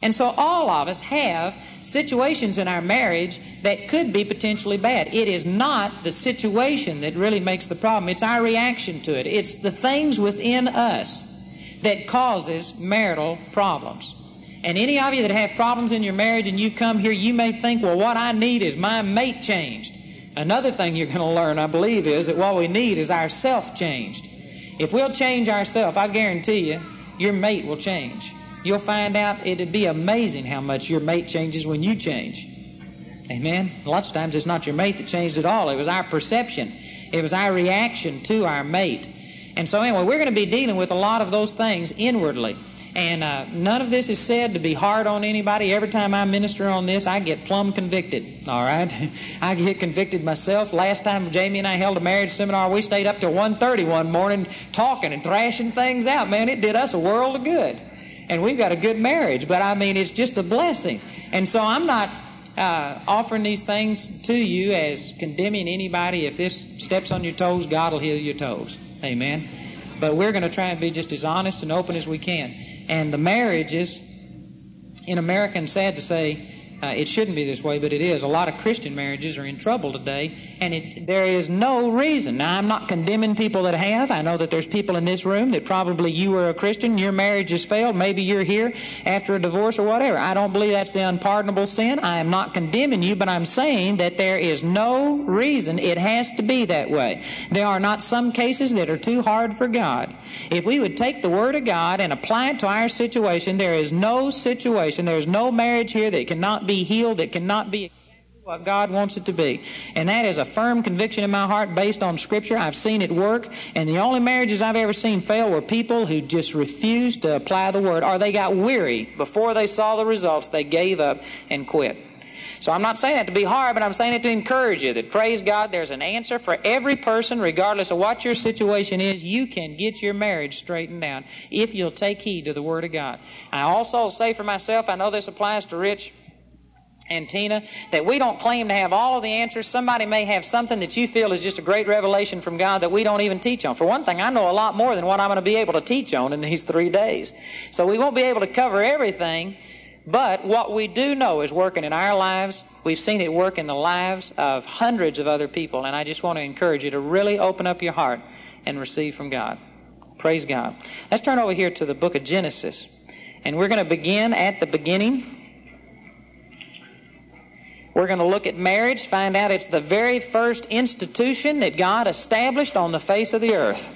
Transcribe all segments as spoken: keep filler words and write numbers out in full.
And so all of us have situations in our marriage that could be potentially bad. It is not the situation that really makes the problem. It's our reaction to it. It's the things within us that causes marital problems. And any of you that have problems in your marriage and you come here, you may think, well, what I need is my mate changed. Another thing you're going to learn, I believe, is that what we need is our self changed. If we'll change ourselves, I guarantee you, your mate will change. You'll find out it'd be amazing how much your mate changes when you change. Amen? Lots of times it's not your mate that changed at all. It was our perception. It was our reaction to our mate. And so anyway, we're going to be dealing with a lot of those things inwardly. And uh, none of this is said to be hard on anybody. Every time I minister on this, I get plumb convicted. All right? I get convicted myself. Last time Jamie and I held a marriage seminar, we stayed up till one thirty one morning talking and thrashing things out. Man, it did us a world of good. And we've got a good marriage. But I mean, it's just a blessing. And so I'm not uh, offering these things to you as condemning anybody. If this steps on your toes, God will heal your toes. Amen? But we're going to try and be just as honest and open as we can. And the marriages in America, and sad to say, uh, it shouldn't be this way, but it is. A lot of Christian marriages are in trouble today, and it, there is no reason. Now, I'm not condemning people that have. I know that there's people in this room that probably you were a Christian, your marriage has failed, maybe you're here after a divorce or whatever. I don't believe that's the unpardonable sin. I am not condemning you, but I'm saying that there is no reason it has to be that way. There are not some cases that are too hard for God. If we would take the Word of God and apply it to our situation, there is no situation, there is no marriage here that cannot be healed, that cannot be exactly what God wants it to be. And that is a firm conviction in my heart based on Scripture. I've seen it work, and the only marriages I've ever seen fail were people who just refused to apply the Word, or they got weary before they saw the results. They gave up and quit. So I'm not saying that to be hard, but I'm saying it to encourage you that, praise God, there's an answer for every person, regardless of what your situation is. You can get your marriage straightened out if you'll take heed to the Word of God. I also say for myself, I know this applies to Rich and Tina, that we don't claim to have all of the answers. Somebody may have something that you feel is just a great revelation from God that we don't even teach on. For one thing, I know a lot more than what I'm going to be able to teach on in these three days. So we won't be able to cover everything. But what we do know is working in our lives. We've seen it work in the lives of hundreds of other people. And I just want to encourage you to really open up your heart and receive from God. Praise God. Let's turn over here to the book of Genesis. And we're going to begin at the beginning. We're going to look at marriage, find out it's the very first institution that God established on the face of the earth.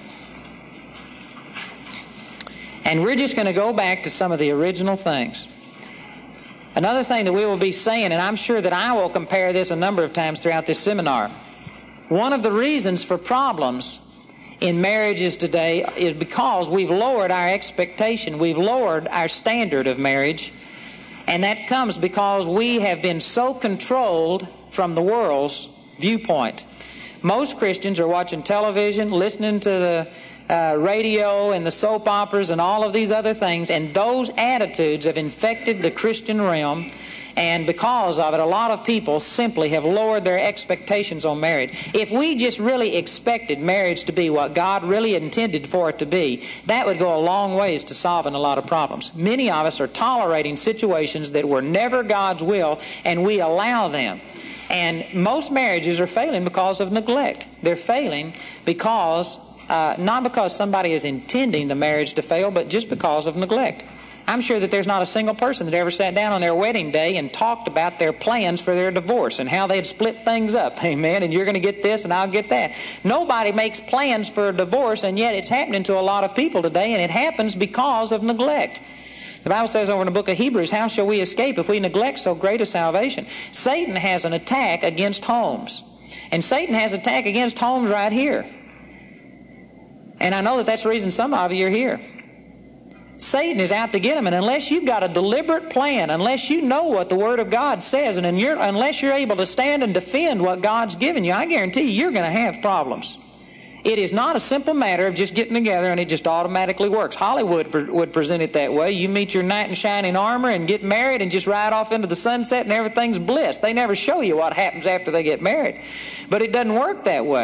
And we're just going to go back to some of the original things. Another thing that we will be saying, and I'm sure that I will compare this a number of times throughout this seminar, one of the reasons for problems in marriages today is because we've lowered our expectation, we've lowered our standard of marriage, and that comes because we have been so controlled from the world's viewpoint. Most Christians are watching television, listening to the Uh, radio and the soap operas and all of these other things, and those attitudes have infected the Christian realm, and because of it, a lot of people simply have lowered their expectations on marriage. If we just really expected marriage to be what God really intended for it to be, that would go a long ways to solving a lot of problems. Many of us are tolerating situations that were never God's will, and we allow them. And most marriages are failing because of neglect. They're failing because Uh, not because somebody is intending the marriage to fail, but just because of neglect. I'm sure that there's not a single person that ever sat down on their wedding day and talked about their plans for their divorce and how they'd split things up. Amen. And you're going to get this and I'll get that. Nobody makes plans for a divorce, and yet it's happening to a lot of people today, and it happens because of neglect. The Bible says over in the book of Hebrews, how shall we escape if we neglect so great a salvation? Satan has an attack against homes. And Satan has an attack against homes right here. And I know that that's the reason some of you are here. Satan is out to get them, and unless you've got a deliberate plan, unless you know what the Word of God says, and you're, unless you're able to stand and defend what God's given you, I guarantee you you're going to have problems. It is not a simple matter of just getting together and it just automatically works. Hollywood pre- would present it that way. You meet your knight in shining armor and get married and just ride off into the sunset and everything's bliss. They never show you what happens after they get married. But it doesn't work that way.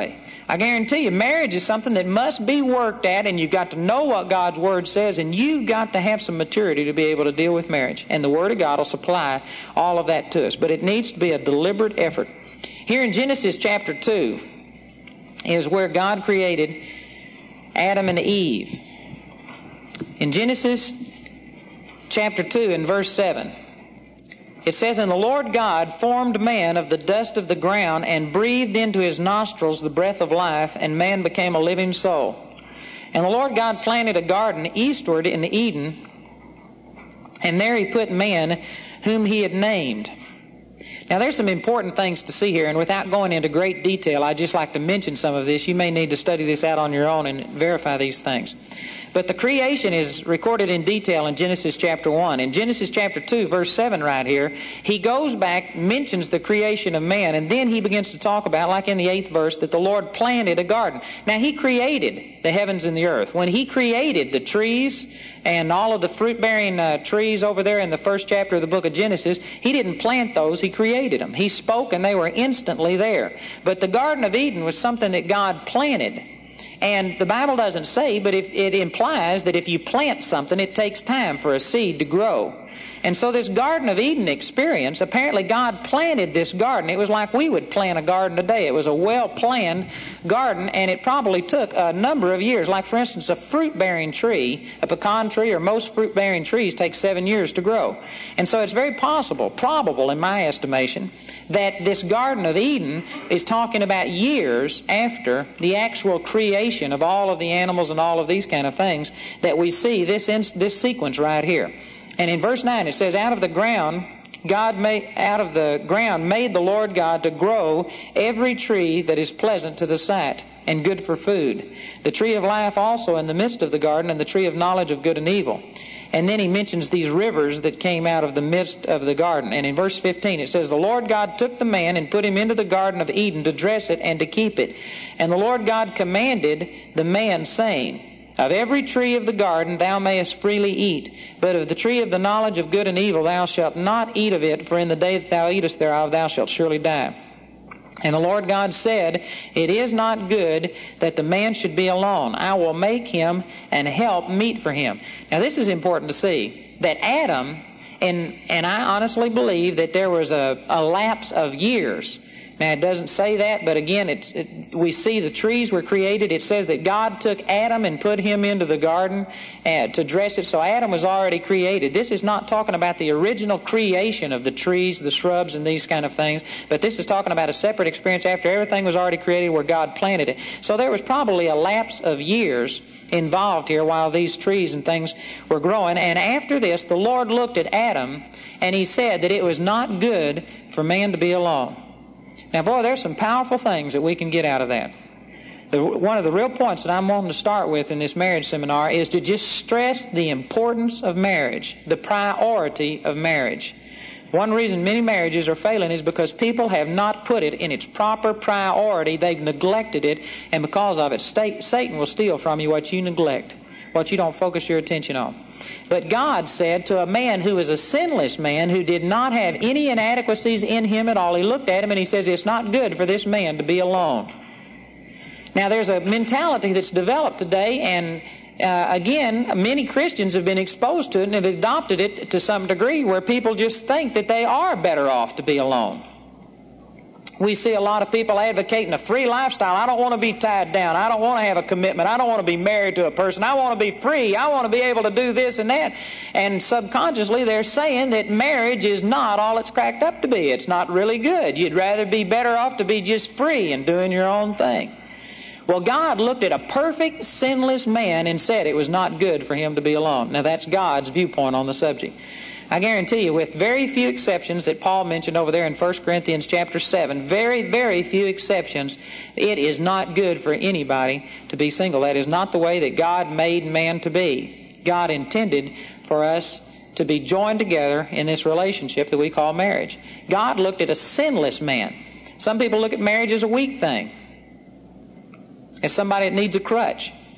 I guarantee you, marriage is something that must be worked at, and you've got to know what God's Word says, and you've got to have some maturity to be able to deal with marriage. And the Word of God will supply all of that to us. But it needs to be a deliberate effort. Here in Genesis chapter two is where God created Adam and Eve. In Genesis chapter two and verse seven, it says, "And the Lord God formed man of the dust of the ground and breathed into his nostrils the breath of life, and man became a living soul. And the Lord God planted a garden eastward in Eden, and there he put man whom he had named." Now there's some important things to see here, and without going into great detail, I'd just like to mention some of this. You may need to study this out on your own and verify these things. But the creation is recorded in detail in Genesis chapter one. In Genesis chapter two, verse seven right here, he goes back, mentions the creation of man, and then he begins to talk about, like in the eighth verse, that the Lord planted a garden. Now he created the heavens and the earth. When he created the trees and all of the fruit-bearing uh, trees over there in the first chapter of the book of Genesis, he didn't plant those, he created them. He spoke and they were instantly there. But the Garden of Eden was something that God planted. And the Bible doesn't say, but if, it implies that if you plant something, it takes time for a seed to grow. And so this Garden of Eden experience, apparently God planted this garden. It was like we would plant a garden today. It was a well-planned garden, and it probably took a number of years. Like, for instance, a fruit-bearing tree, a pecan tree, or most fruit-bearing trees take seven years to grow. And so it's very possible, probable in my estimation, that this Garden of Eden is talking about years after the actual creation of all of the animals and all of these kind of things that we see this, in, this sequence right here. And in verse nine it says, out of the ground God made out of the ground made the Lord God to grow every tree that is pleasant to the sight and good for food, the tree of life also in the midst of the garden, and the tree of knowledge of good and evil. And then he mentions these rivers that came out of the midst of the garden. And in verse fifteen it says, the Lord God took the man and put him into the Garden of Eden to dress it and to keep it. And the Lord God commanded the man, saying, of every tree of the garden thou mayest freely eat, but of the tree of the knowledge of good and evil thou shalt not eat of it, for in the day that thou eatest thereof thou shalt surely die. And the Lord God said, it is not good that the man should be alone. I will make him an help meet for him. Now this is important to see, that Adam, and, and I honestly believe that there was a, a lapse of years. Now, it doesn't say that, but again, it's, it, we see the trees were created. It says that God took Adam and put him into the garden uh, to dress it. So Adam was already created. This is not talking about the original creation of the trees, the shrubs, and these kind of things, but this is talking about a separate experience after everything was already created where God planted it. So there was probably a lapse of years involved here while these trees and things were growing. And after this, the Lord looked at Adam, and he said that it was not good for man to be alone. Now, boy, there's some powerful things that we can get out of that. The, one of the real points that I'm wanting to start with in this marriage seminar is to just stress the importance of marriage, the priority of marriage. One reason many marriages are failing is because people have not put it in its proper priority. They've neglected it, and because of it, Satan will steal from you what you neglect, what you don't focus your attention on. But God said to a man who is a sinless man, who did not have any inadequacies in him at all, he looked at him and he says, it's not good for this man to be alone. Now there's a mentality that's developed today, and uh, again, many Christians have been exposed to it and have adopted it to some degree, where people just think that they are better off to be alone. We see a lot of people advocating a free lifestyle. I don't want to be tied down. I don't want to have a commitment. I don't want to be married to a person. I want to be free. I want to be able to do this and that. And subconsciously they're saying that marriage is not all it's cracked up to be. It's not really good. You'd rather be better off to be just free and doing your own thing. Well, God looked at a perfect, sinless man and said it was not good for him to be alone. Now that's God's viewpoint on the subject. I guarantee you, with very few exceptions that Paul mentioned over there in First Corinthians chapter seven, very, very few exceptions, it is not good for anybody to be single. That is not the way that God made man to be. God intended for us to be joined together in this relationship that we call marriage. God looked at a sinless man. Some people look at marriage as a weak thing, as somebody that needs a crutch.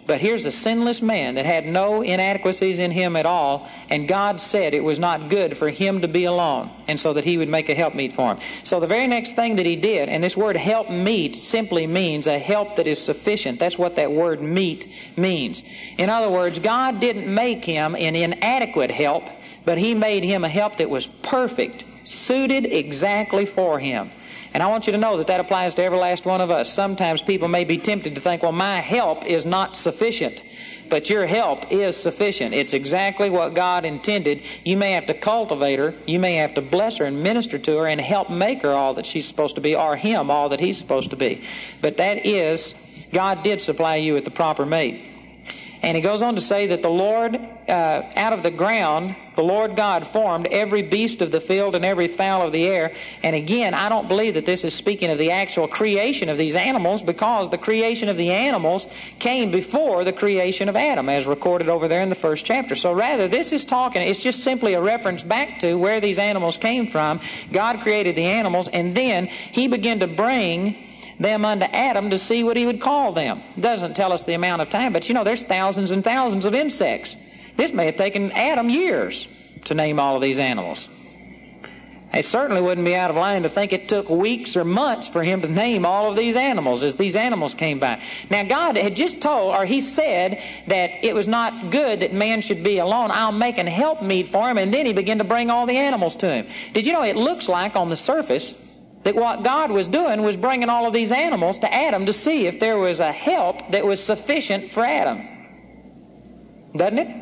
But here's a sinless man that had no inadequacies in him at all, and God said it was not good for him to be alone, and so that he would make a helpmeet for him. So the very next thing that he did, and this word helpmeet simply means a help that is sufficient. That's what that word meet means. In other words, God didn't make him an inadequate help, but he made him a help that was perfect, suited exactly for him. And I want you to know that that applies to every last one of us. Sometimes people may be tempted to think, well, my help is not sufficient. But your help is sufficient. It's exactly what God intended. You may have to cultivate her. You may have to bless her and minister to her and help make her all that she's supposed to be, or him all that he's supposed to be. But that is, God did supply you with the proper mate. And he goes on to say that the Lord, uh, out of the ground, the Lord God formed every beast of the field and every fowl of the air. And again, I don't believe that this is speaking of the actual creation of these animals, because the creation of the animals came before the creation of Adam, as recorded over there in the first chapter. So rather, this is talking, it's just simply a reference back to where these animals came from. God created the animals, and then he began to bring them unto Adam to see what he would call them. It doesn't tell us the amount of time, but you know, there's thousands and thousands of insects. This may have taken Adam years to name all of these animals. It certainly wouldn't be out of line to think it took weeks or months for him to name all of these animals as these animals came by. Now, God had just told, or he said, that it was not good that man should be alone. I'll make an helpmeet for him, and then he began to bring all the animals to him. Did you know it looks like on the surface that what God was doing was bringing all of these animals to Adam to see if there was a help that was sufficient for Adam? Doesn't it?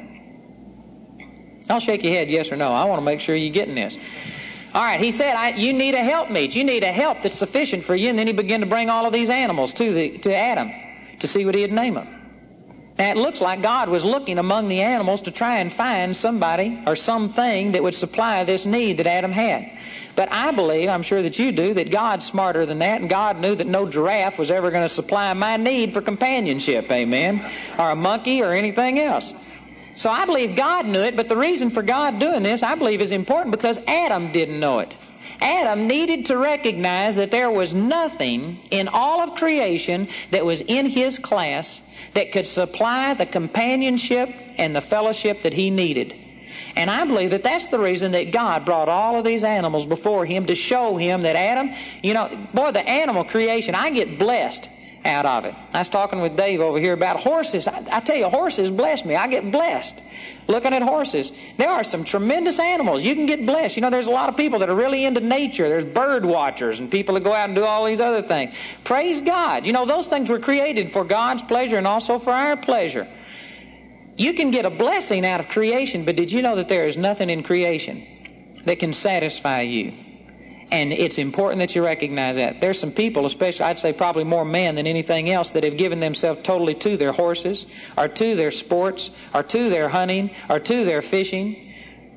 I'll shake your head yes or no. I want to make sure you're getting this. All right, he said, I, you need a helpmeet. You need a help that's sufficient for you. And then he began to bring all of these animals to, the, to Adam to see what he'd name them. Now, it looks like God was looking among the animals to try and find somebody or something that would supply this need that Adam had. But I believe, I'm sure that you do, that God's smarter than that, and God knew that no giraffe was ever going to supply my need for companionship, amen, or a monkey or anything else. So I believe God knew it, but the reason for God doing this, I believe, is important because Adam didn't know it. Adam needed to recognize that there was nothing in all of creation that was in his class that could supply the companionship and the fellowship that he needed. And I believe that that's the reason that God brought all of these animals before him to show him that Adam, you know, boy, the animal creation, I get blessed out of it. I was talking with Dave over here about horses. I, I tell you, horses bless me. I get blessed looking at horses. There are some tremendous animals. You can get blessed. You know, there's a lot of people that are really into nature. There's bird watchers and people that go out and do all these other things. Praise God. You know, those things were created for God's pleasure and also for our pleasure. You can get a blessing out of creation, but did you know that there is nothing in creation that can satisfy you? And it's important that you recognize that. There's some people, especially I'd say probably more men than anything else, that have given themselves totally to their horses, or to their sports, or to their hunting, or to their fishing.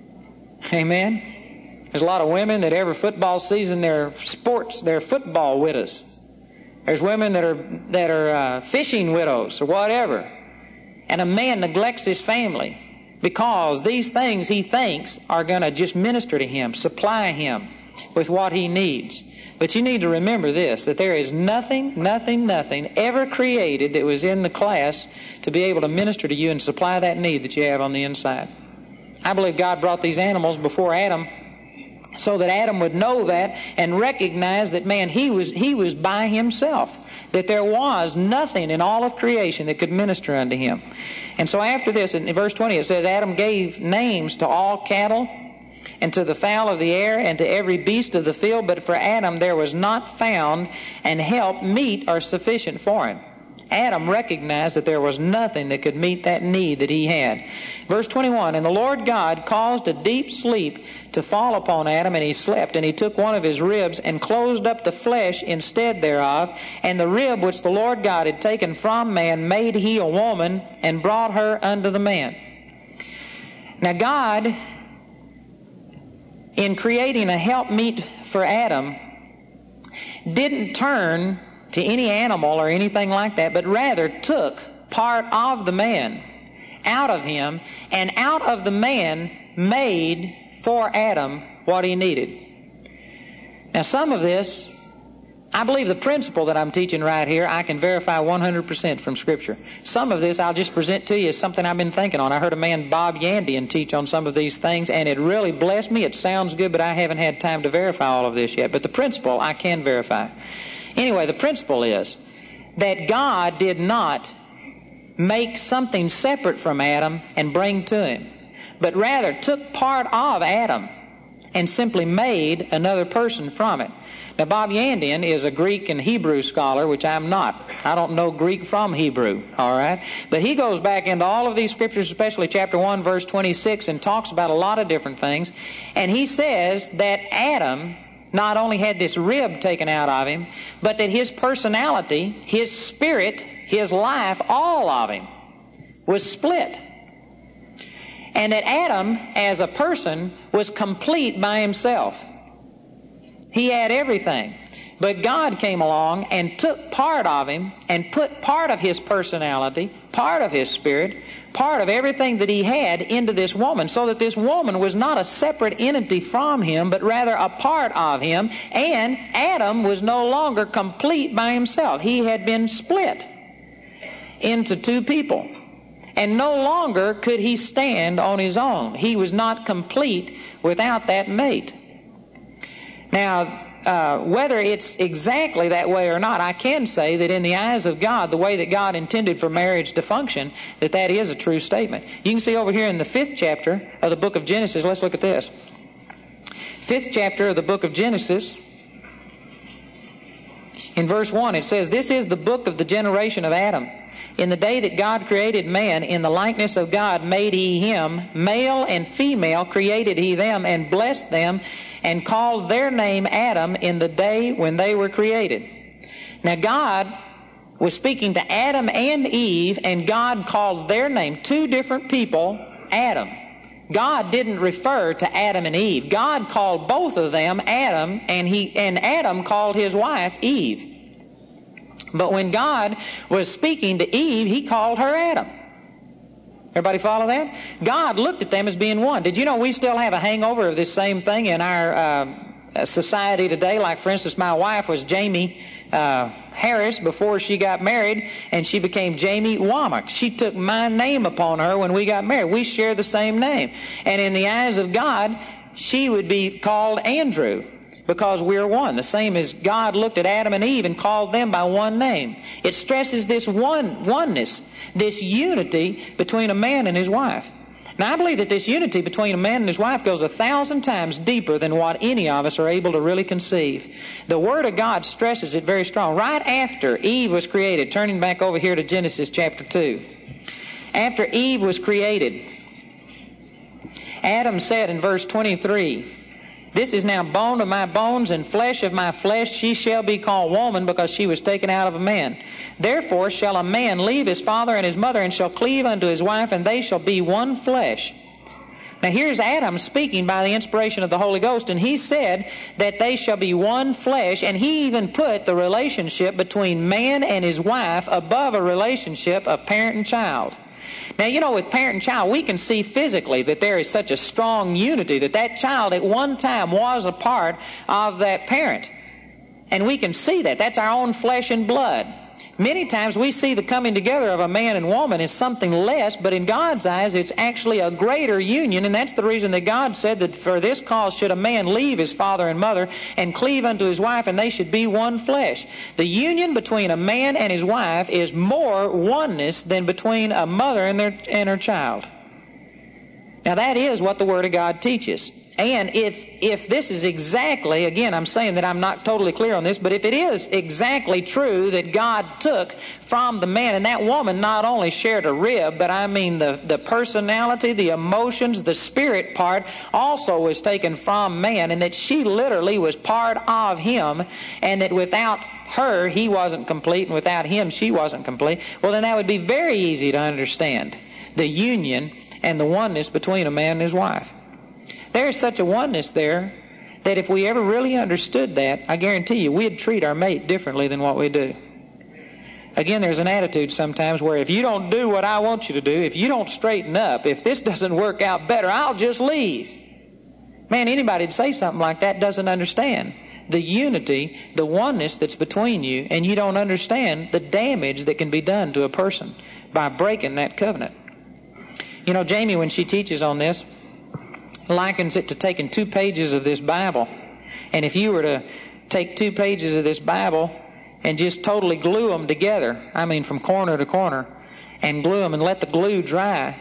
Amen? There's a lot of women that every football season they're sports, they're football widows. There's women that are, that are uh, fishing widows or whatever. And a man neglects his family because these things he thinks are going to just minister to him, supply him with what he needs. But you need to remember this, that there is nothing, nothing, nothing ever created that was in the class to be able to minister to you and supply that need that you have on the inside. I believe God brought these animals before Adam so that Adam would know that and recognize that, man, he was, he was by himself. That there was nothing in all of creation that could minister unto him. And so after this, in verse twenty, it says, Adam gave names to all cattle, and to the fowl of the air, and to every beast of the field. But for Adam there was not found an help meet or sufficient for him. Adam recognized that there was nothing that could meet that need that he had. Verse twenty-one, and the Lord God caused a deep sleep to fall upon Adam, and he slept. And he took one of his ribs and closed up the flesh instead thereof. And the rib which the Lord God had taken from man made he a woman, and brought her unto the man. Now God, in creating a helpmeet for Adam, didn't turn to any animal or anything like that, but rather took part of the man out of him, and out of the man made for Adam what he needed. Now some of this I believe the principle that I'm teaching right here, I can verify one hundred percent from Scripture. Some of this I'll just present to you as something I've been thinking on. I heard a man, Bob Yandian, teach on some of these things, and it really blessed me. It sounds good, but I haven't had time to verify all of this yet. But the principle I can verify. Anyway, the principle is that God did not make something separate from Adam and bring to him, but rather took part of Adam and simply made another person from it. Now, Bob Yandian is a Greek and Hebrew scholar, which I'm not. I don't know Greek from Hebrew, all right? But he goes back into all of these scriptures, especially chapter one, verse twenty-six, and talks about a lot of different things. And he says that Adam not only had this rib taken out of him, but that his personality, his spirit, his life, all of him was split. And that Adam, as a person, was complete by himself. He had everything. But God came along and took part of him and put part of his personality, part of his spirit, part of everything that he had into this woman, so that this woman was not a separate entity from him, but rather a part of him. And Adam was no longer complete by himself. He had been split into two people. And no longer could he stand on his own. He was not complete without that mate. Now, uh, whether it's exactly that way or not, I can say that in the eyes of God, the way that God intended for marriage to function, that that is a true statement. You can see over here in the fifth chapter of the book of Genesis, let's look at this. Fifth chapter of the book of Genesis, in verse one, it says, "This is the book of the generation of Adam. In the day that God created man, in the likeness of God made he him, male and female created he them, and blessed them, and called their name Adam in the day when they were created." Now God was speaking to Adam and Eve, and God called their name, two different people, Adam. God didn't refer to Adam and Eve. God called both of them Adam, and he and Adam called his wife Eve. But when God was speaking to Eve, he called her Adam. Everybody follow that? God looked at them as being one. Did you know we still have a hangover of this same thing in our uh, society today? Like, for instance, my wife was Jamie uh, Harris before she got married, and she became Jamie Womack. She took my name upon her when we got married. We share the same name. And in the eyes of God, she would be called Andrew, because we're one. The same as God looked at Adam and Eve and called them by one name. It stresses this one oneness, this unity between a man and his wife. Now, I believe that this unity between a man and his wife goes a thousand times deeper than what any of us are able to really conceive. The Word of God stresses it very strong. Right after Eve was created, turning back over here to Genesis chapter two. After Eve was created, Adam said in verse twenty-three, "This is now bone of my bones and flesh of my flesh. She shall be called woman, because she was taken out of a man. Therefore shall a man leave his father and his mother, and shall cleave unto his wife, and they shall be one flesh." Now here's Adam speaking by the inspiration of the Holy Ghost, and he said that they shall be one flesh, and he even put the relationship between man and his wife above a relationship of parent and child. Now, you know, with parent and child, we can see physically that there is such a strong unity, that that child at one time was a part of that parent. And we can see that. That's our own flesh and blood. Many times we see the coming together of a man and woman as something less, but in God's eyes it's actually a greater union, and that's the reason that God said that for this cause should a man leave his father and mother and cleave unto his wife, and they should be one flesh. The union between a man and his wife is more oneness than between a mother and, their, and her child. Now that is what the Word of God teaches. And if if this is exactly, again, I'm saying that I'm not totally clear on this, but if it is exactly true that God took from the man, and that woman not only shared a rib, but I mean the, the personality, the emotions, the spirit part also was taken from man, and that she literally was part of him, and that without her he wasn't complete, and without him she wasn't complete, well then that would be very easy to understand, the union and the oneness between a man and his wife. There's such a oneness there that if we ever really understood that, I guarantee you we'd treat our mate differently than what we do. Again, there's an attitude sometimes where if you don't do what I want you to do, if you don't straighten up, if this doesn't work out better, I'll just leave. Man, anybody to say something like that doesn't understand the unity, the oneness that's between you, and you don't understand the damage that can be done to a person by breaking that covenant. You know, Jamie, when she teaches on this, likens it to taking two pages of this Bible. And if you were to take two pages of this Bible and just totally glue them together, I mean from corner to corner, and glue them and let the glue dry,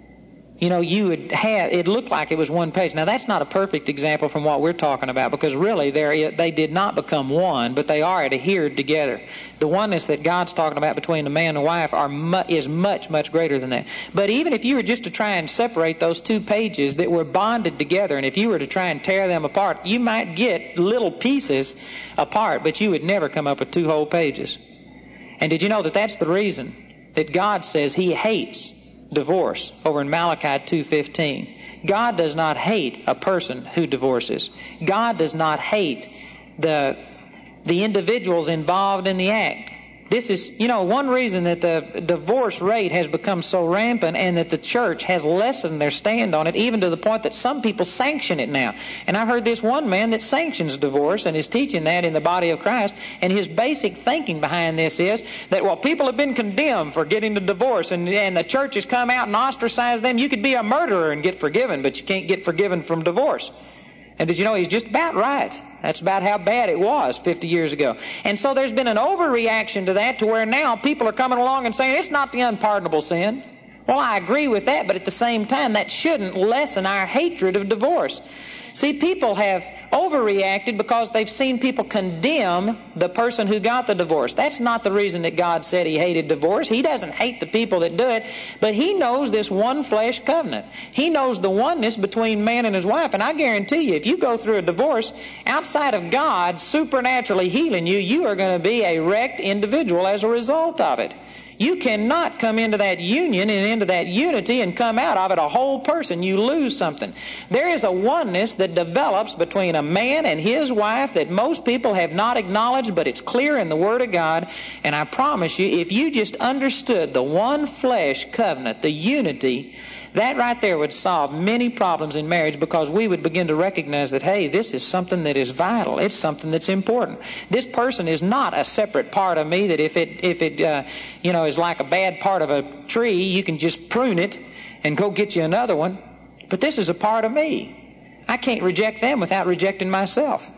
you know, you would have, it looked like it was one page. Now, that's not a perfect example from what we're talking about, because really they they did not become one, but they are adhered together. The oneness that God's talking about between the man and wife are mu- is much, much greater than that. But even if you were just to try and separate those two pages that were bonded together, and if you were to try and tear them apart, you might get little pieces apart, but you would never come up with two whole pages. And did you know that that's the reason that God says He hates divorce over in Malachi two fifteen. God does not hate a person who divorces. God does not hate the the individuals involved in the act. This is, you know, one reason that the divorce rate has become so rampant, and that the church has lessened their stand on it, even to the point that some people sanction it now. And I've heard this one man that sanctions divorce and is teaching that in the body of Christ, and his basic thinking behind this is that, well, people have been condemned for getting a divorce, and, and the church has come out and ostracized them. You could be a murderer and get forgiven, but you can't get forgiven from divorce. And did you know he's just about right? That's about how bad it was fifty years ago. And so there's been an overreaction to that, to where now people are coming along and saying it's not the unpardonable sin. Well, I agree with that, but at the same time, that shouldn't lessen our hatred of divorce. See, people have overreacted because they've seen people condemn the person who got the divorce. That's not the reason that God said He hated divorce. He doesn't hate the people that do it, but He knows this one flesh covenant. He knows the oneness between man and his wife. And I guarantee you, if you go through a divorce, outside of God supernaturally healing you, you are going to be a wrecked individual as a result of it. You cannot come into that union and into that unity and come out of it a whole person. You lose something. There is a oneness that develops between a man and his wife that most people have not acknowledged, but it's clear in the Word of God. And I promise you, if you just understood the one flesh covenant, the unity, that right there would solve many problems in marriage, because we would begin to recognize that, hey, this is something that is vital. It's something that's important. This person is not a separate part of me that if it, if it uh, you know, is like a bad part of a tree, you can just prune it and go get you another one. But this is a part of me. I can't reject them without rejecting myself.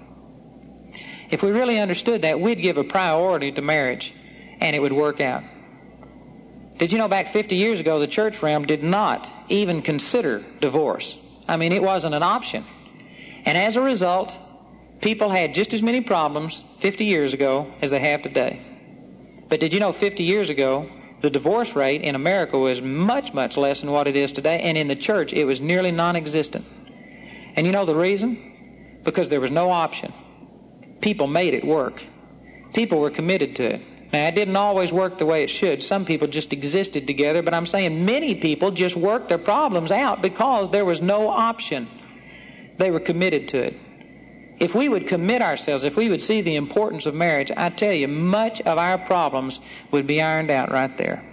If we really understood that, we'd give a priority to marriage, and it would work out. Did you know back fifty years ago, the church realm did not even consider divorce? I mean, it wasn't an option. And as a result, people had just as many problems fifty years ago as they have today. But did you know fifty years ago, the divorce rate in America was much, much less than what it is today, and in the church it was nearly non-existent. And you know the reason? Because there was no option. People made it work. People were committed to it. Now, it didn't always work the way it should. Some people just existed together, but I'm saying many people just worked their problems out because there was no option. They were committed to it. If we would commit ourselves, if we would see the importance of marriage, I tell you, much of our problems would be ironed out right there.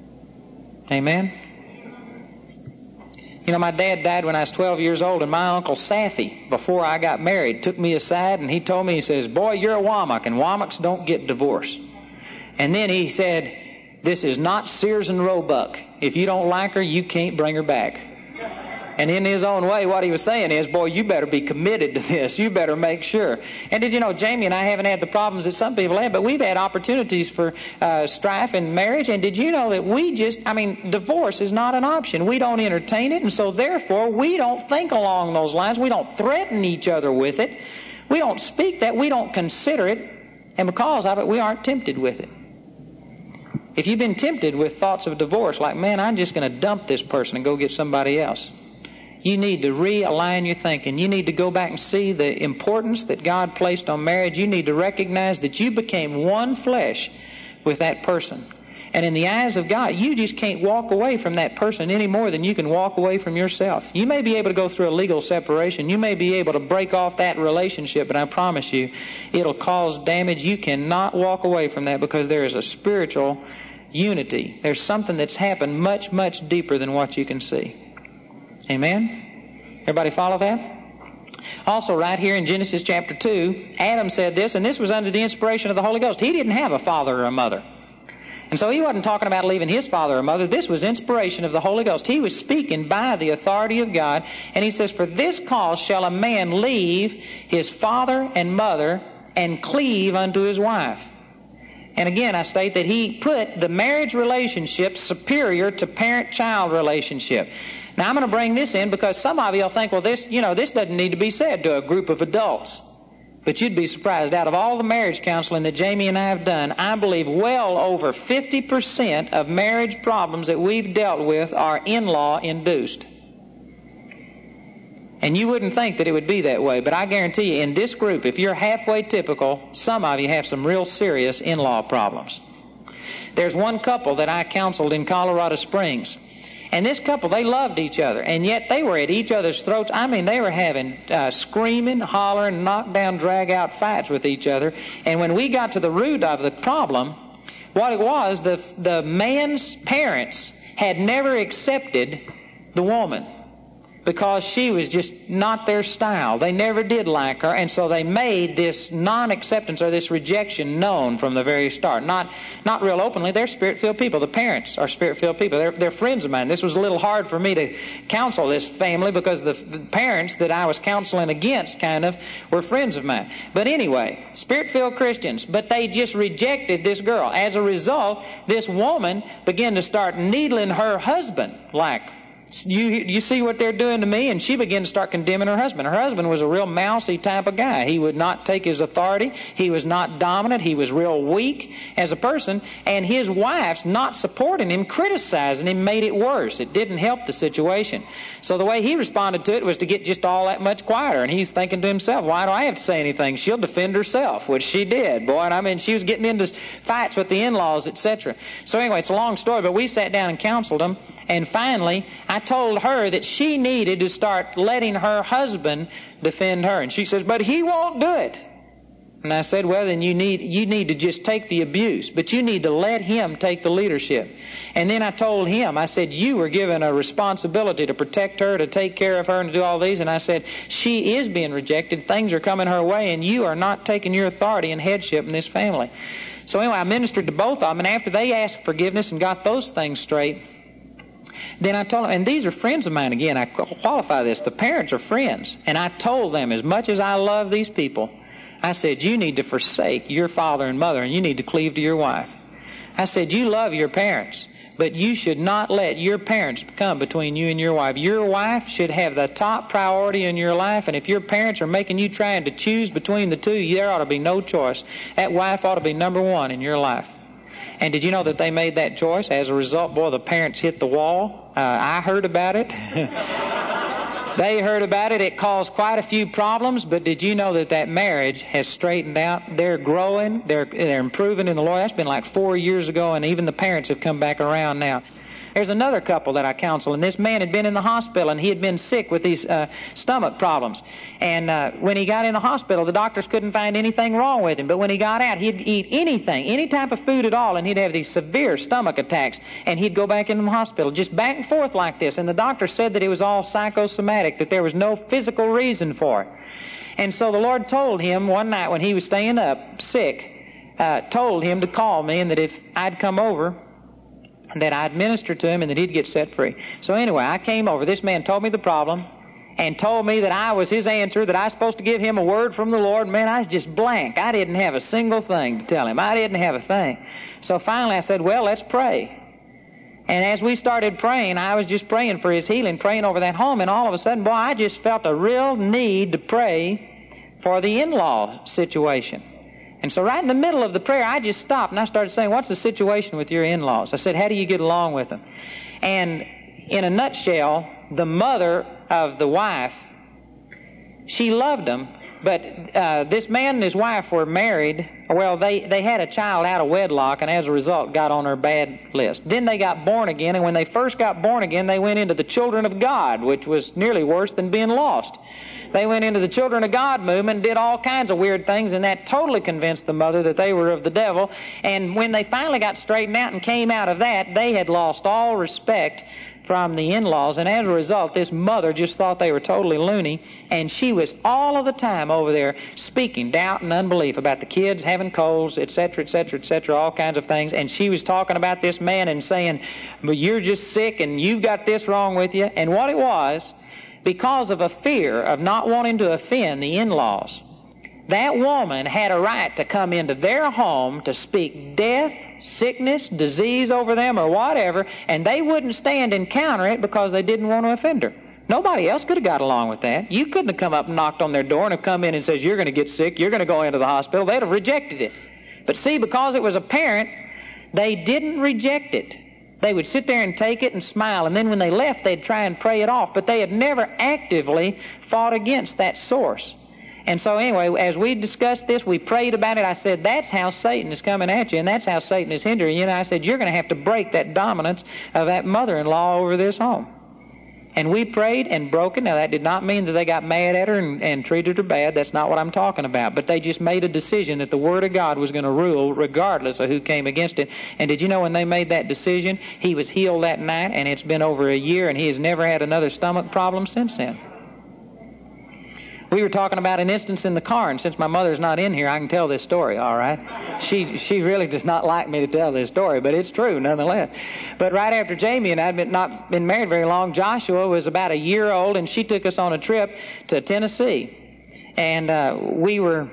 Amen? You know, my dad died when I was twelve years old, and my Uncle Safi, before I got married, took me aside and he told me, he says, "Boy, you're a Wammock, and Wammocks don't get divorced." And then he said, "This is not Sears and Roebuck. If you don't like her, you can't bring her back." And in his own way, what he was saying is, boy, you better be committed to this. You better make sure. And did you know, Jamie and I haven't had the problems that some people have, but we've had opportunities for uh, strife in marriage. And did you know that we just, I mean, divorce is not an option. We don't entertain it, and so therefore we don't think along those lines. We don't threaten each other with it. We don't speak that. We don't consider it. And because of it, we aren't tempted with it. If you've been tempted with thoughts of divorce, like, man, I'm just going to dump this person and go get somebody else, you need to realign your thinking. You need to go back and see the importance that God placed on marriage. You need to recognize that you became one flesh with that person. And in the eyes of God, you just can't walk away from that person any more than you can walk away from yourself. You may be able to go through a legal separation. You may be able to break off that relationship, but I promise you, it'll cause damage. You cannot walk away from that, because there is a spiritual unity. There's something that's happened much, much deeper than what you can see. Amen? Everybody follow that? Also, right here in Genesis chapter two, Adam said this, and this was under the inspiration of the Holy Ghost. He didn't have a father or a mother. And so he wasn't talking about leaving his father or mother. This was inspiration of the Holy Ghost. He was speaking by the authority of God. And he says, for this cause shall a man leave his father and mother and cleave unto his wife. And again, I state that he put the marriage relationship superior to parent-child relationship. Now, I'm going to bring this in because some of you will think, well, this, you know, this doesn't need to be said to a group of adults. But you'd be surprised. Out of all the marriage counseling that Jamie and I have done, I believe well over fifty percent of marriage problems that we've dealt with are in-law induced. And you wouldn't think that it would be that way, but I guarantee you in this group, if you're halfway typical, some of you have some real serious in-law problems. There's one couple that I counseled in Colorado Springs. And this couple, they loved each other, and yet they were at each other's throats. I mean, they were having uh, screaming, hollering, knock-down, drag-out fights with each other. And when we got to the root of the problem, what it was, the, the man's parents had never accepted the woman because she was just not their style. They never did like her, and so they made this non-acceptance or this rejection known from the very start. Not not real openly. They're Spirit-filled people. The parents are Spirit-filled people. They're, they're friends of mine. This was a little hard for me to counsel this family because the, the parents that I was counseling against kind of were friends of mine. But anyway, Spirit-filled Christians, but they just rejected this girl. As a result, this woman began to start needling her husband like, You you see what they're doing to me? And she began to start condemning her husband. Her husband was a real mousy type of guy. He would not take his authority. He was not dominant. He was real weak as a person. And his wife's not supporting him, criticizing him, made it worse. It didn't help the situation. So the way he responded to it was to get just all that much quieter. And he's thinking to himself, why do I have to say anything? She'll defend herself, which she did, boy. And I mean, she was getting into fights with the in-laws, et cetera. So anyway, it's a long story, but we sat down and counseled them. And finally, I told her that she needed to start letting her husband defend her. And she says, but he won't do it. And I said, well, then you need you need to just take the abuse, but you need to let him take the leadership. And then I told him, I said, you were given a responsibility to protect her, to take care of her, and to do all these. And I said, she is being rejected. Things are coming her way, and you are not taking your authority and headship in this family. So anyway, I ministered to both of them, and after they asked forgiveness and got those things straight, then I told them, and these are friends of mine again, I qualify this, the parents are friends, and I told them, as much as I love these people, I said, you need to forsake your father and mother, and you need to cleave to your wife. I said, you love your parents, but you should not let your parents come between you and your wife. Your wife should have the top priority in your life, and if your parents are making you trying to choose between the two, there ought to be no choice. That wife ought to be number one in your life. And did you know that they made that choice? As a result, boy, the parents hit the wall. Uh, I heard about it. They heard about it. It caused quite a few problems, but did you know that that marriage has straightened out? They're growing. They're, they're improving in the Lord. That's been like four years ago, and even the parents have come back around now. There's another couple that I counsel, and this man had been in the hospital, and he had been sick with these uh, stomach problems. And uh, when he got in the hospital, the doctors couldn't find anything wrong with him. But when he got out, he'd eat anything, any type of food at all, and he'd have these severe stomach attacks. And he'd go back into the hospital, just back and forth like this. And the doctor said that it was all psychosomatic, that there was no physical reason for it. And so the Lord told him one night when he was staying up sick, uh, told him to call me, and that if I'd come over, that I'd minister to him and that he'd get set free. So anyway, I came over. This man told me the problem and told me that I was his answer, that I was supposed to give him a word from the Lord. Man, I was just blank. I didn't have a single thing to tell him. I didn't have a thing. So finally I said, well, let's pray. And as we started praying, I was just praying for his healing, praying over that home, and all of a sudden, boy, I just felt a real need to pray for the in-law situation. And so right in the middle of the prayer, I just stopped and I started saying, what's the situation with your in-laws? I said, how do you get along with them? And in a nutshell, the mother of the wife, she loved them, but uh, this man and his wife were married. Well, they, they had a child out of wedlock, and as a result got on her bad list. Then they got born again, and when they first got born again, they went into the Children of God, which was nearly worse than being lost. They went into the Children of God movement and did all kinds of weird things, and that totally convinced the mother that they were of the devil. And when they finally got straightened out and came out of that, they had lost all respect from the in-laws, and as a result, this mother just thought they were totally loony, and she was all of the time over there speaking doubt and unbelief about the kids having colds, et cetera, et cetera, et cetera, all kinds of things, and she was talking about this man and saying, well, you're just sick and you've got this wrong with you. And what it was, because of a fear of not wanting to offend the in-laws, that woman had a right to come into their home to speak death, sickness, disease over them or whatever, and they wouldn't stand and counter it because they didn't want to offend her. Nobody else could have got along with that. You couldn't have come up and knocked on their door and have come in and says, you're going to get sick, you're going to go into the hospital. They'd have rejected it. But see, because it was apparent, they didn't reject it. They would sit there and take it and smile, and then when they left, they'd try and pray it off. But they had never actively fought against that source. And so anyway, as we discussed this, we prayed about it. I said, that's how Satan is coming at you, and that's how Satan is hindering you. And I said, you're going to have to break that dominance of that mother-in-law over this home. And we prayed and broke it. Now, that did not mean that they got mad at her and, and treated her bad. That's not what I'm talking about. But they just made a decision that the Word of God was going to rule regardless of who came against it. And did you know when they made that decision, he was healed that night, and it's been over a year, and he has never had another stomach problem since then. We were talking about an instance in the car, and since my mother's not in here, I can tell this story, all right? She she really does not like me to tell this story, but it's true nonetheless. But right after Jamie and I had been, not been married very long, Joshua was about a year old, and she took us on a trip to Tennessee. And uh, we were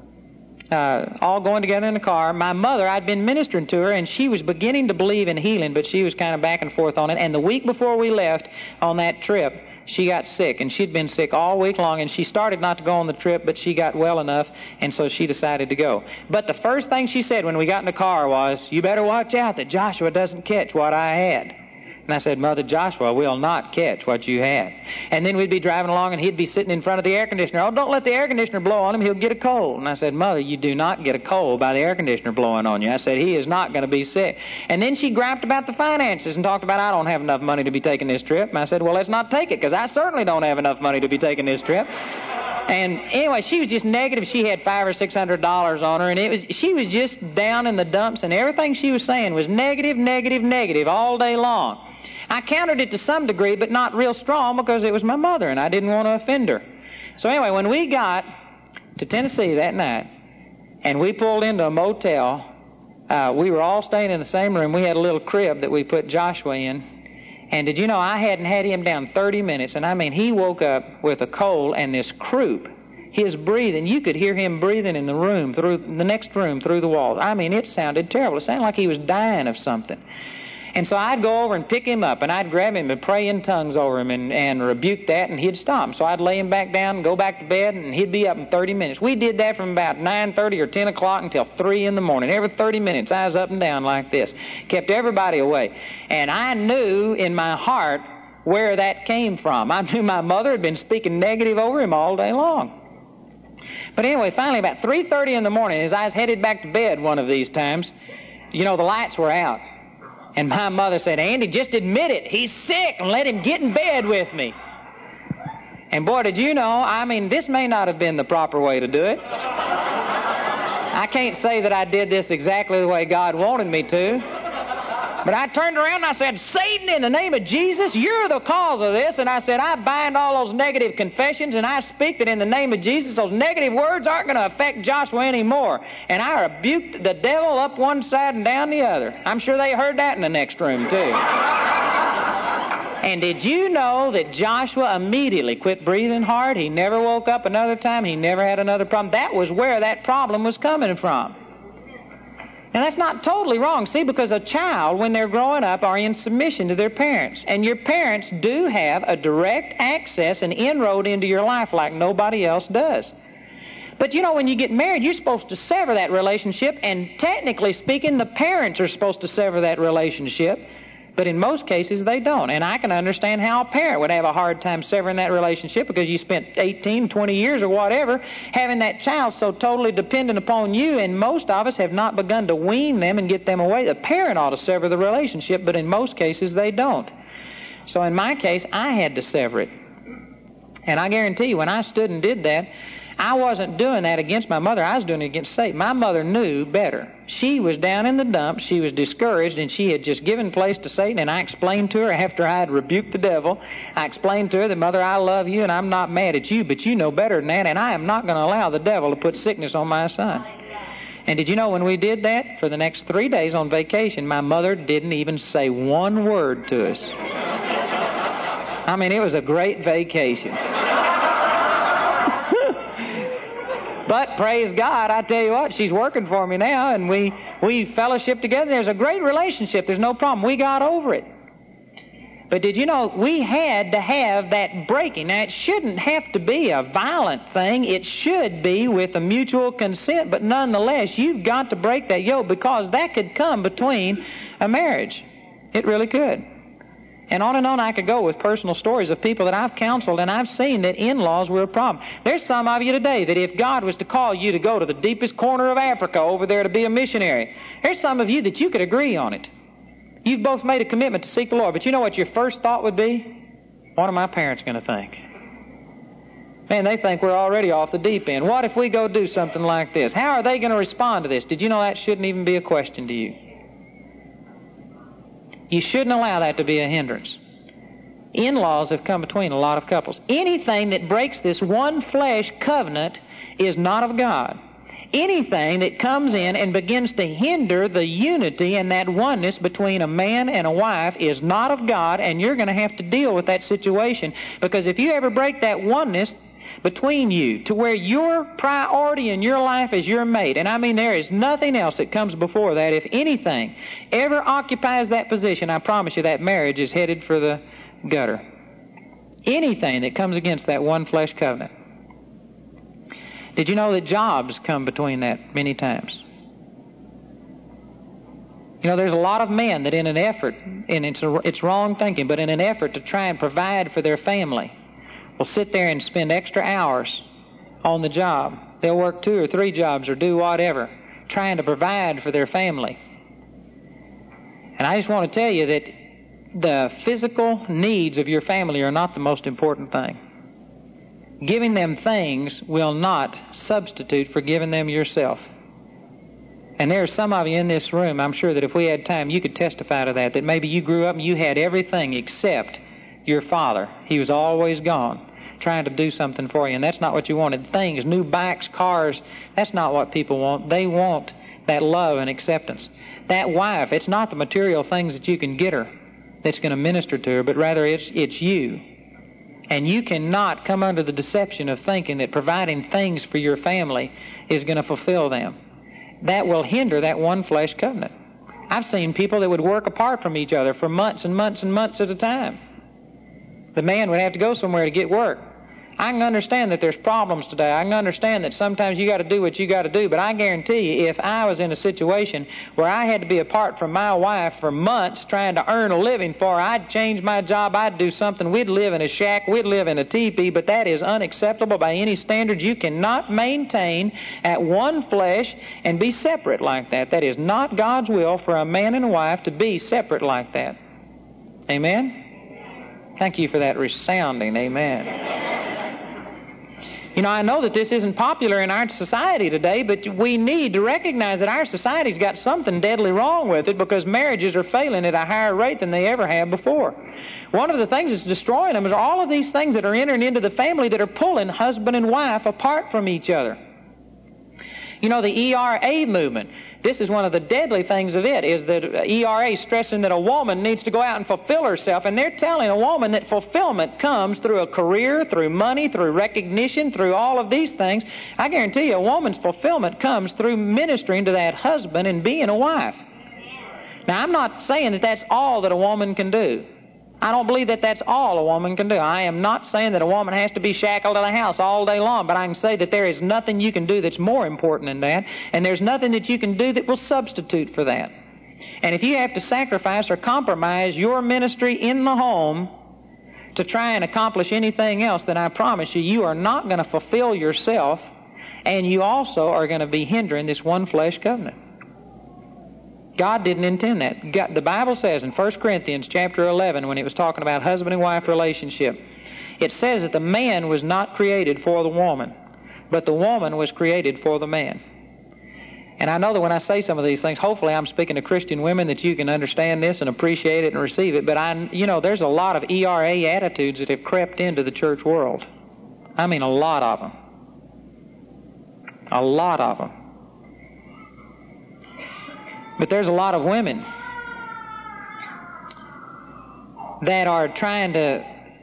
uh, all going together in the car. My mother, I'd been ministering to her, and she was beginning to believe in healing, but she was kind of back and forth on it. And the week before we left on that trip, she got sick, and she'd been sick all week long, and she started not to go on the trip, but she got well enough, and so she decided to go. But the first thing she said when we got in the car was, you better watch out that Joshua doesn't catch what I had. And I said, Mother, Joshua will not catch what you had. And then we'd be driving along, and he'd be sitting in front of the air conditioner. Oh, don't let the air conditioner blow on him. He'll get a cold. And I said, Mother, you do not get a cold by the air conditioner blowing on you. I said, he is not going to be sick. And then she griped about the finances and talked about, I don't have enough money to be taking this trip. And I said, well, let's not take it, because I certainly don't have enough money to be taking this trip. And anyway, she was just negative. She had five or six hundred dollars on her, and it was she was just down in the dumps, and everything she was saying was negative, negative, negative all day long. I countered it to some degree, but not real strong, because it was my mother, and I didn't want to offend her. So anyway, when we got to Tennessee that night, and we pulled into a motel, uh, we were all staying in the same room. We had a little crib that we put Joshua in. And did you know, I hadn't had him down thirty minutes, and I mean, he woke up with a cold and this croup. His breathing, you could hear him breathing in the room, through the next room, through the walls. I mean, it sounded terrible. It sounded like he was dying of something. And so I'd go over and pick him up, and I'd grab him and pray in tongues over him and, and rebuke that, and he'd stop. So I'd lay him back down and go back to bed, and he'd be up in thirty minutes. We did that from about nine thirty or ten o'clock until three in the morning. Every thirty minutes, I was up and down like this. Kept everybody away. And I knew in my heart where that came from. I knew my mother had been speaking negative over him all day long. But anyway, finally, about three thirty in the morning, as I was headed back to bed one of these times, you know, the lights were out. And my mother said, Andy, just admit it. He's sick, and let him get in bed with me. And boy, did you know, I mean, this may not have been the proper way to do it. I can't say that I did this exactly the way God wanted me to. But I turned around and I said, Satan, in the name of Jesus, you're the cause of this. And I said, I bind all those negative confessions, and I speak that in the name of Jesus, those negative words aren't going to affect Joshua anymore. And I rebuked the devil up one side and down the other. I'm sure they heard that in the next room, too. And did you know that Joshua immediately quit breathing hard? He never woke up another time. He never had another problem. That was where that problem was coming from. Now, that's not totally wrong, see, because a child, when they're growing up, are in submission to their parents. And your parents do have a direct access and inroad into your life like nobody else does. But, you know, when you get married, you're supposed to sever that relationship, and technically speaking, the parents are supposed to sever that relationship. But in most cases, they don't. And I can understand how a parent would have a hard time severing that relationship, because you spent eighteen, twenty years or whatever having that child so totally dependent upon you, and most of us have not begun to wean them and get them away. The parent ought to sever the relationship, but in most cases, they don't. So in my case, I had to sever it. And I guarantee you, when I stood and did that, I wasn't doing that against my mother. I was doing it against Satan. My mother knew better. She was down in the dumps. She was discouraged, and she had just given place to Satan. And I explained to her after I had rebuked the devil, I explained to her that, Mother, I love you, and I'm not mad at you, but you know better than that, and I am not going to allow the devil to put sickness on my son. And did you know when we did that, for the next three days on vacation, my mother didn't even say one word to us. I mean, it was a great vacation. But praise God, I tell you what, she's working for me now, and we, we fellowship together. There's a great relationship. There's no problem. We got over it. But did you know, we had to have that breaking. Now, it shouldn't have to be a violent thing. It should be with a mutual consent. But nonetheless, you've got to break that yoke, because that could come between a marriage. It really could. And on and on I could go with personal stories of people that I've counseled, and I've seen that in-laws were a problem. There's some of you today that if God was to call you to go to the deepest corner of Africa over there to be a missionary, there's some of you that you could agree on it. You've both made a commitment to seek the Lord, but you know what your first thought would be? What are my parents going to think? Man, they think we're already off the deep end. What if we go do something like this? How are they going to respond to this? Did you know that shouldn't even be a question to you? You shouldn't allow that to be a hindrance. In-laws have come between a lot of couples. Anything that breaks this one flesh covenant is not of God. Anything that comes in and begins to hinder the unity and that oneness between a man and a wife is not of God, and you're going to have to deal with that situation, because if you ever break that oneness between you to where your priority in your life is your mate, and I mean there is nothing else that comes before that, if anything ever occupies that position, I promise you that marriage is headed for the gutter. Anything that comes against that one flesh covenant. Did you know that jobs come between that many times? You know, there's a lot of men that in an effort, and it's, a, it's wrong thinking, but in an effort to try and provide for their family, will sit there and spend extra hours on the job. They'll work two or three jobs or do whatever, trying to provide for their family. And I just want to tell you that the physical needs of your family are not the most important thing. Giving them things will not substitute for giving them yourself. And there are some of you in this room, I'm sure that if we had time, you could testify to that, that maybe you grew up and you had everything except your father. He was always gone, trying to do something for you, and that's not what you wanted. Things, new bikes, cars, that's not what people want. They want that love and acceptance. That wife, it's not the material things that you can get her that's going to minister to her, but rather it's it's you. And you cannot come under the deception of thinking that providing things for your family is going to fulfill them. That will hinder that one flesh covenant. I've seen people that would work apart from each other for months and months and months at a time. The man would have to go somewhere to get work. I can understand that there's problems today. I can understand that sometimes you got to do what you got to do, but I guarantee you, if I was in a situation where I had to be apart from my wife for months trying to earn a living for her, I'd change my job, I'd do something. We'd live in a shack, we'd live in a teepee, but that is unacceptable by any standard. You cannot maintain at one flesh and be separate like that. That is not God's will for a man and a wife to be separate like that. Amen? Thank you for that resounding amen. You know, I know that this isn't popular in our society today, but we need to recognize that our society's got something deadly wrong with it, because marriages are failing at a higher rate than they ever have before. One of the things that's destroying them is all of these things that are entering into the family that are pulling husband and wife apart from each other. You know, the E R A movement, this is one of the deadly things of it, is that E R A stressing that a woman needs to go out and fulfill herself, and they're telling a woman that fulfillment comes through a career, through money, through recognition, through all of these things. I guarantee you a woman's fulfillment comes through ministering to that husband and being a wife. Now, I'm not saying that that's all that a woman can do. I don't believe that that's all a woman can do. I am not saying that a woman has to be shackled in a house all day long, but I can say that there is nothing you can do that's more important than that, and there's nothing that you can do that will substitute for that. And if you have to sacrifice or compromise your ministry in the home to try and accomplish anything else, then I promise you, you are not going to fulfill yourself, and you also are going to be hindering this one flesh covenant. God didn't intend that. God, the Bible says in First Corinthians chapter eleven, when it was talking about husband and wife relationship, it says that the man was not created for the woman. but the woman was created for the man. And I know that when I say some of these things, hopefully I'm speaking to Christian women that you can understand this and appreciate it and receive it. But I, you know, there's a lot of E R A attitudes that have crept into the church world. I mean, a lot of them. A lot of them. But there's a lot of women that are trying to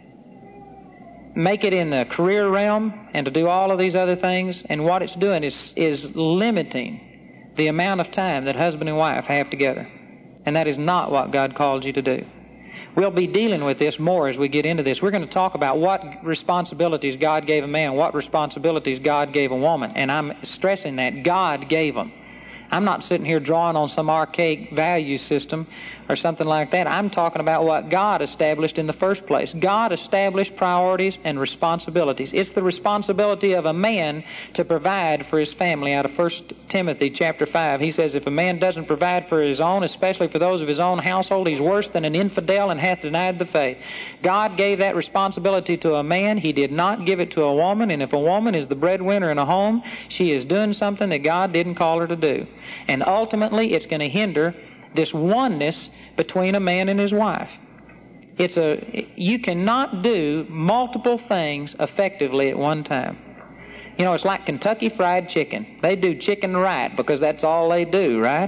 make it in the career realm and to do all of these other things. And what it's doing is, is limiting the amount of time that husband and wife have together. And that is not what God called you to do. We'll be dealing with this more as we get into this. We're going to talk about what responsibilities God gave a man, what responsibilities God gave a woman. And I'm stressing that God gave them. I'm not sitting here drawing on some archaic value system or something like that. I'm talking about what God established in the first place. God established priorities and responsibilities. It's the responsibility of a man to provide for his family. Out of First Timothy chapter five, he says, if a man doesn't provide for his own, especially for those of his own household, he's worse than an infidel and hath denied the faith. God gave that responsibility to a man. He did not give it to a woman. And if a woman is the breadwinner in a home, she is doing something that God didn't call her to do. And ultimately, it's going to hinder this oneness between a man and his wife. It's a, you cannot do multiple things effectively at one time. You know, it's like Kentucky Fried Chicken. They do chicken right because that's all they do, right?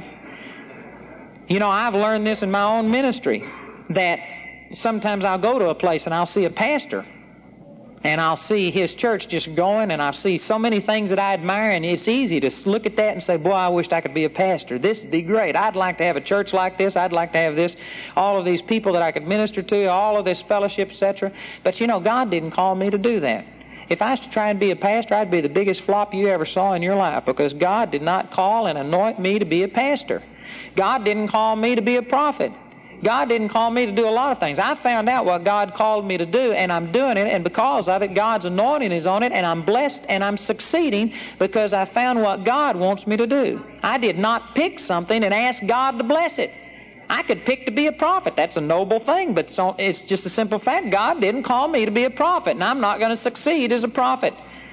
You know, I've learned this in my own ministry, that sometimes I'll go to a place and I'll see a pastor, and I'll see his church just going, and I'll see so many things that I admire, and it's easy to look at that and say, boy, I wished I could be a pastor. This would be great. I'd like to have a church like this. I'd like to have this, all of these people that I could minister to, all of this fellowship, et cetera. But, you know, God didn't call me to do that. If I was to try and be a pastor, I'd be the biggest flop you ever saw in your life, because God did not call and anoint me to be a pastor. God didn't call me to be a prophet. God didn't call me to do a lot of things. I found out what God called me to do, and I'm doing it, and because of it, God's anointing is on it, and I'm blessed, and I'm succeeding because I found what God wants me to do. I did not pick something and ask God to bless it. I could pick to be a prophet. That's a noble thing, but it's just a simple fact. God didn't call me to be a prophet, and I'm not going to succeed as a prophet.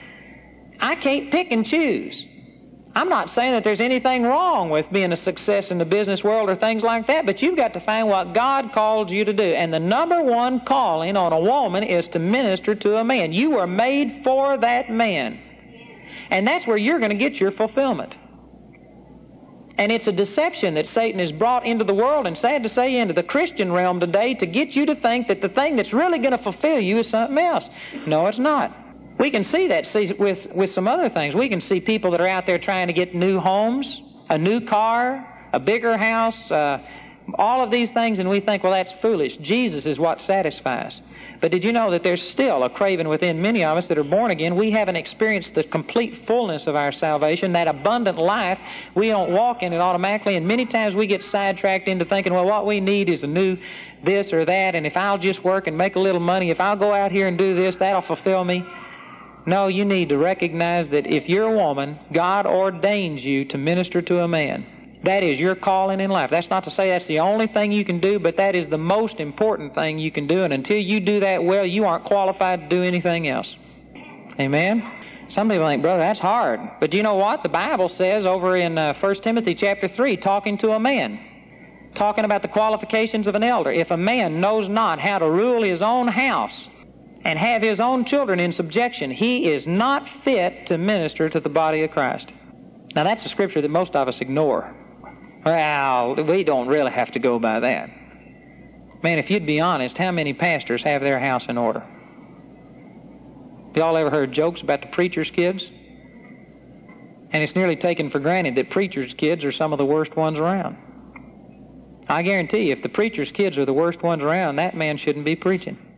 I can't pick and choose. I'm not saying that there's anything wrong with being a success in the business world or things like that, but you've got to find what God called you to do. And the number one calling on a woman is to minister to a man. You were made for that man. And that's where you're going to get your fulfillment. And it's a deception that Satan has brought into the world, and sad to say into the Christian realm today, to get you to think that the thing that's really going to fulfill you is something else. No, it's not. We can see that see, with, with some other things. We can see people that are out there trying to get new homes, a new car, a bigger house, uh, all of these things, and we think, well, that's foolish. Jesus is what satisfies. But did you know that there's still a craving within many of us that are born again? We haven't experienced the complete fullness of our salvation, that abundant life. We don't walk in it automatically, and many times we get sidetracked into thinking, well, what we need is a new this or that, and if I'll just work and make a little money, if I'll go out here and do this, that'll fulfill me. No, you need to recognize that if you're a woman, God ordains you to minister to a man. That is your calling in life. That's not to say that's the only thing you can do, but that is the most important thing you can do. And until you do that well, you aren't qualified to do anything else. Amen? Some people think, brother, that's hard. But do you know what? The Bible says over in uh, First Timothy chapter three, talking to a man, talking about the qualifications of an elder. If a man knows not how to rule his own house and have his own children in subjection, he is not fit to minister to the body of Christ. Now, that's a scripture that most of us ignore. Well, we don't really have to go by that. Man, if you'd be honest, how many pastors have their house in order? Y'all ever heard jokes about the preacher's kids? And it's nearly taken for granted that preacher's kids are some of the worst ones around. I guarantee you, if the preacher's kids are the worst ones around, that man shouldn't be preaching.